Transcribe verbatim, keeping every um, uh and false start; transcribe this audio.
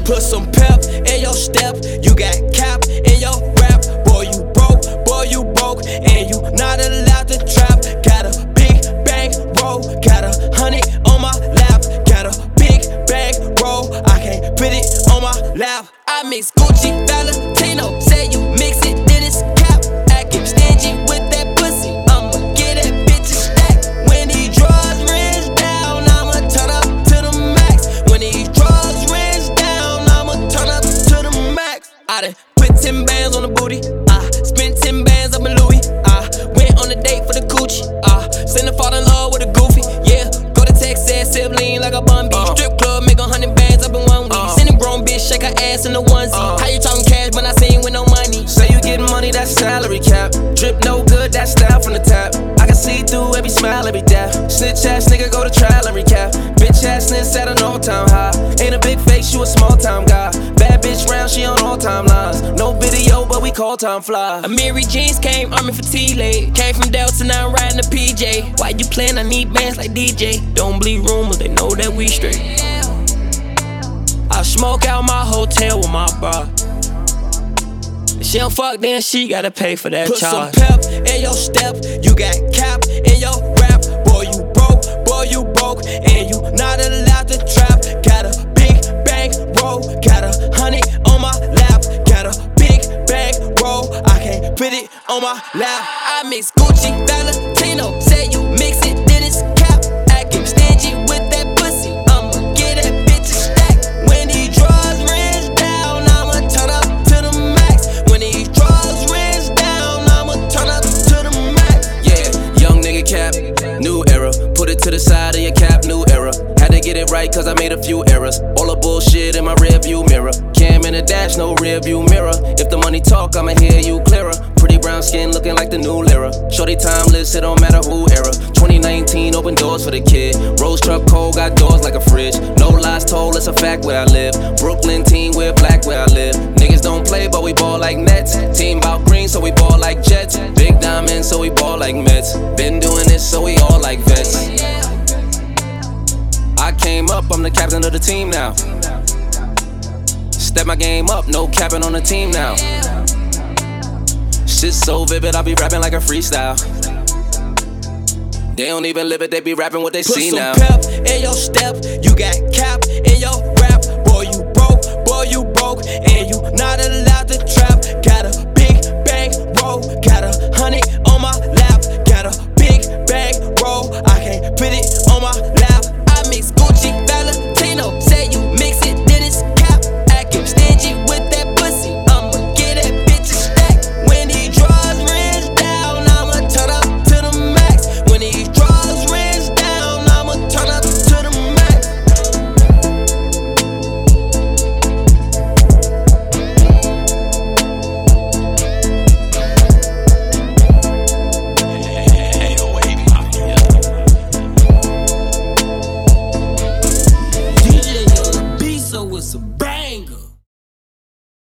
Put some pep in your step. You got cap in your rap. Boy, you broke, boy, you broke, and you not allowed to trap. Got a big bang roll, got a hundred on my lap. Got a big bang roll, I can't put it on my lap. I mix Gucci, Valentino, say you mix it, then it's cap. Acting stingy with that pussy, I'ma get that bitch a stack. When these drugs rinse down, I'ma turn up to the max. When these drugs rinse down, I'ma turn up to the max. I done put ten bands on the booty, I spent ten bands up in Louis. I went on a date for the coochie, I send her fall in love with a goofy. Yeah, go to Texas, sip lean like a bun beat. Uh, Strip club, make a hundred bands up in one week. Uh, Send a grown bitch, shake her ass in the onesie. Uh, How you talking cash, but I seen with no money? Say you getting money, that's salary cap. Drip no good, that's style from the tap. I can see through every smile, every dap. Snitch ass nigga, go to trial and recap. Bitch ass nigga at an all time high. Ain't a big face, you a small time guy. Bad bitch round, she on all time lines. No video, but we call time fly. Amiri jeans came army for T-Leg. Came from Delta, now I'm riding the P J. Why you playin'? I need bands like D J. Don't believe rumors, they know that we straight. I smoke out my hotel with my bra. If she don't fuck, then she gotta pay for that Put charge. some pep in your step. You got cap in your rap. Boy, you broke, boy, you broke, and you not allowed to trap. Got a big bang roll, got a hundred on my lap. Got a big bang roll, I can't put it on my lap. I mix Gucci, Valentino, say you mix it, then it's cap. Acting stingy with that pussy, I'ma get that bitch a stack. When these drugs rinse down, I'ma turn up to the max. When these drugs rinse down, I'ma turn up to the max. Yeah, young nigga cap, new era. Put it to the side of your cap, new era. Had to get it right cause I made a few errors. All the bullshit in my rear view mirror. Cam in the dash, no rear view mirror. If the money talk, I'ma hear you clearer. Pretty brown skin looking like the new Lyra. Shorty timeless, it don't matter who era. twenty nineteen, open doors for the kid. Rose truck cold, got doors like a fridge. No lies told, it's a fact where I live. Brooklyn team, we're black where I live. Niggas don't play, but we ball like Nets. Team bout green, so we ball like Jets. Big diamond, so we ball like Mets. Been doing this, so we all like vets. I came up, I'm the captain of the team now. Step my game up, no capping on the team now. Shit so vivid, I be rapping like a freestyle. They don't even live it, they be rapping what they Put see some now. pep in your step. You got cap